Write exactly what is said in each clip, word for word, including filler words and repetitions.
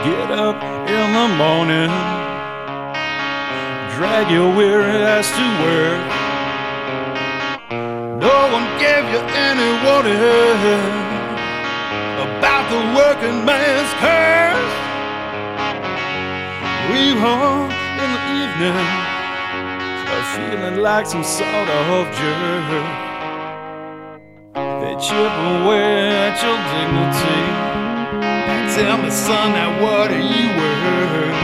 Get up in the morning, drag your weary ass to work. No one gave you any warning about the working man's curse. We home in the evening, start feeling like some sort of jerk. They chip away at your dignity. Tell me, son, now what are you worth?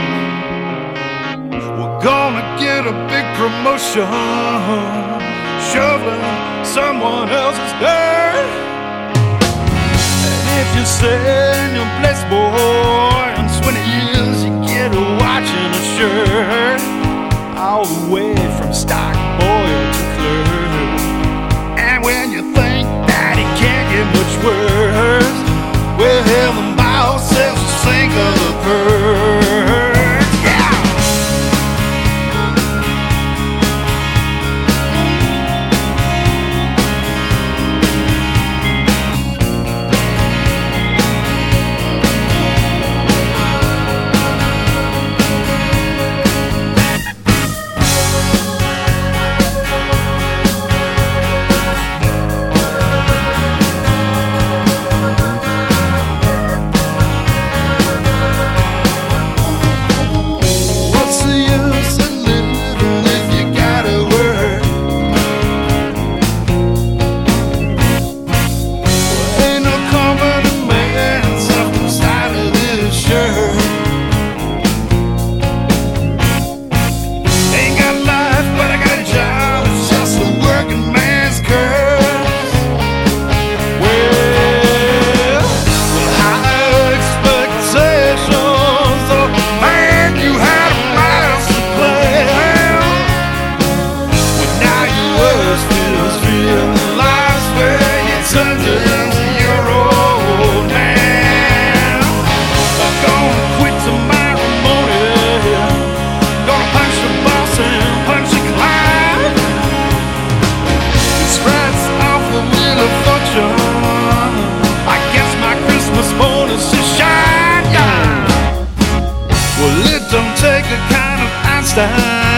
We're gonna get a big promotion, shoveling someone else's dirt. And if you say you're blessed, boy, in twenty years you get a watch and a shirt, all the way from stock boy to clerk. And when you think that it can't get much worse, well, the boss says to sink of the bird. Yeah! Well, it don't take a kind of Einstein